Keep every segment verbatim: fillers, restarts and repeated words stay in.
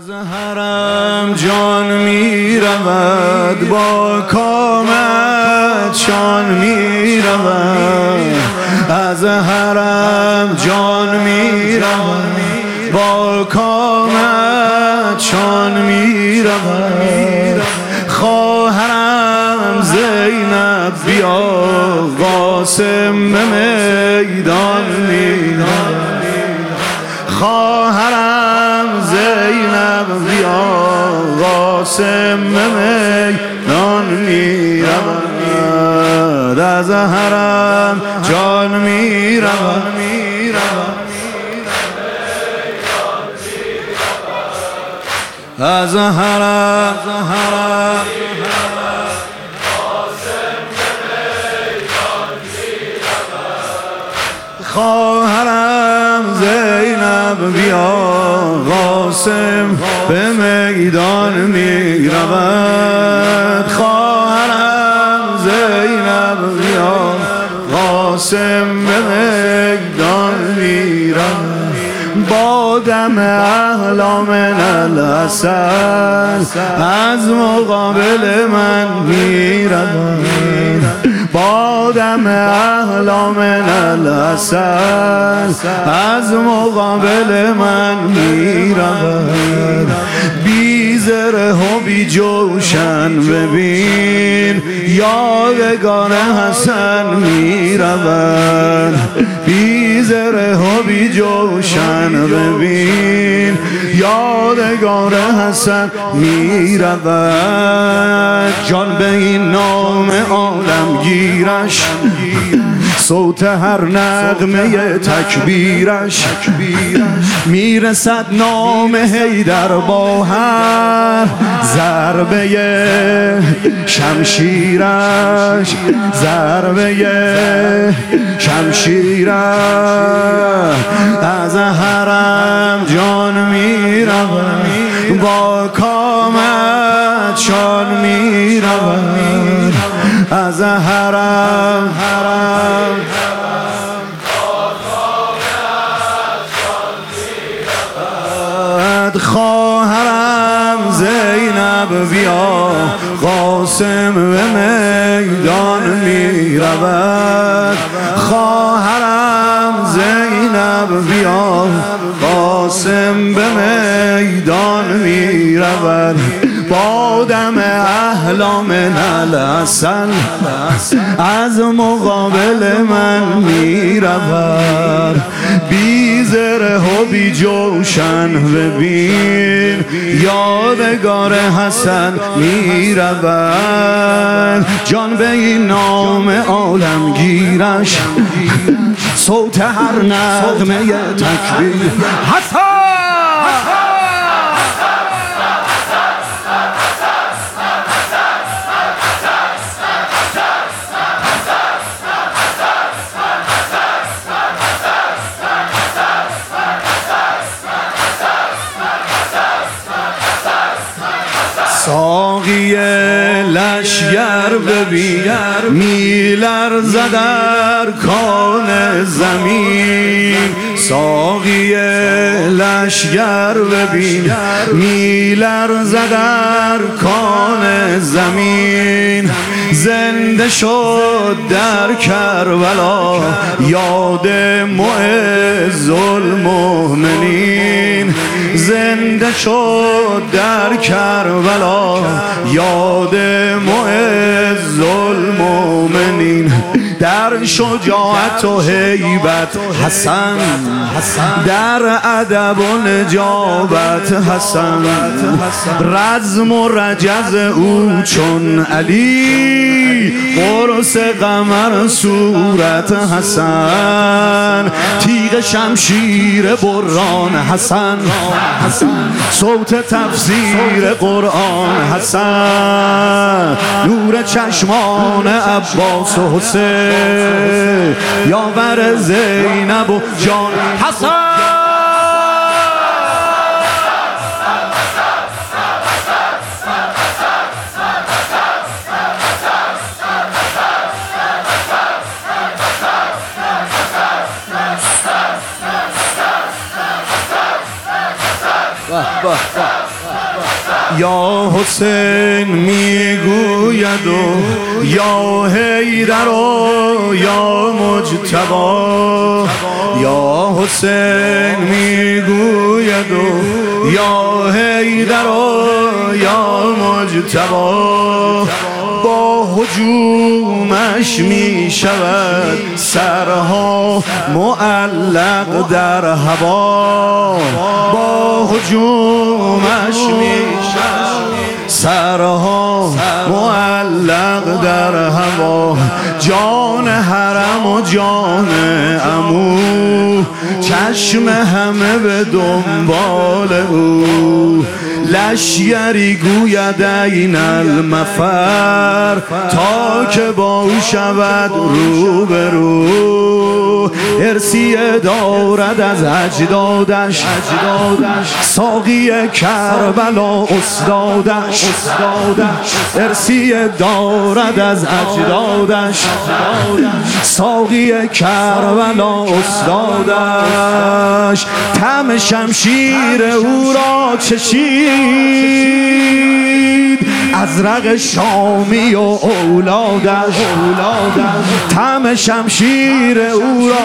از حرم جان می رود، با کامت شان می رود. از حرم جان می رود، با کامت شان می رود. خواهرم زینب بیا، قاسم به میدان می رود. خواهرم زینب بیا، قاسم به میدان می رود. از حرم جان می رود، از حرم خواهرم زینب بیا، قاسم به میدان می رود. خواهرم زینب بیا، قاسم به میدان می رود. با دم احلا من الحسن از مقابل من می رود. با دم احلا من الحسن از مقابل من می رود. بی زره و بی جوشن ببین، یادگار حسن می رود. بی زره و بی جوشن ببین، یادگار حسن می رود. جان به این نام عالم گیرش، صوت هر نغمه تکبیرش میرسد نام حیدر با هر ضربه شمشیرش، ضربه شمشیرش. از حرم جان می رود، با کامت شان می رود. از حرم حرم خواهرم زینب بیا، قاسم به میدان می رود. خواهرم زینب بیا، قاسم به میدان می رود. با دم احلا من الحسن از مقابل من می رود. بی زره و بی جوشن ببین، یادگار حسن می رود. جان به این نام عالم گیرش، صوت هر نغمه تکبیر حسن. ساقی لشگر ببین، میلرزد در کان زمین. ساقی لشگر ببین، میلرزد در کان زمین. زنده شد در کربلا یاد معز المؤمنین. زنده شد در کربلا یاد معز المؤمنین. در شجاعت و هیبت حسن، در ادب و نجابت حسن. رزم و رجز او چون علی، قرص قمر صورت حسن. تیغ شمشیر بران حسن، صوت تفسیر قرآن حسن. نور چشمان عباس و حسین، یاور زینب و جان حسن. به به یا حسین میگوید و یا حیدر و یا مجتبی، یا حسین میگوید و یا حیدر و یا مجتبی. با هجومش می شود سرها معلق در هوا، با هجومش می شود سرها معلق در هوا. جان حرم و جان عمو، چشم همه به دنبال او. لشگری گوید این المفر، تا که با او شود رو به رو. ارثیه دارد از اجدادش، ساقی کربلا استادش. ارثیه دارد از اجدادش، ساقی کربلا استادش. طعم شمشیر او را چشید ازرق شامی و اولادش. طعم شمشیر او را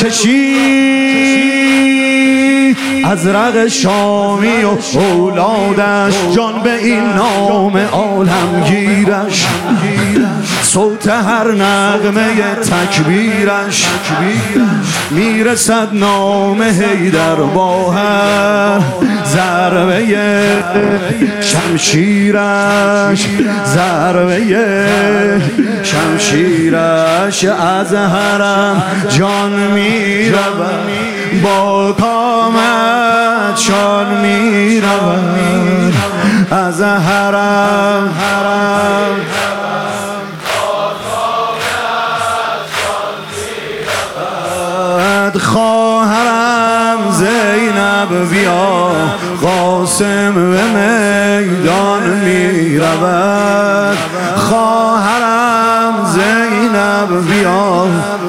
چشید ازرق شامی و اولادش. جان به این نام عالمگیرش، صوت هر نغمه تکبیرش میرسد نام حیدر با هر ضربه شمشیرش. ضربه شمشیرش از حرم جان میرود، با کامت شان میرود از حرم. خواهرم زینب بیا، قاسم به میدان می رود. خواهرم زینب بیا،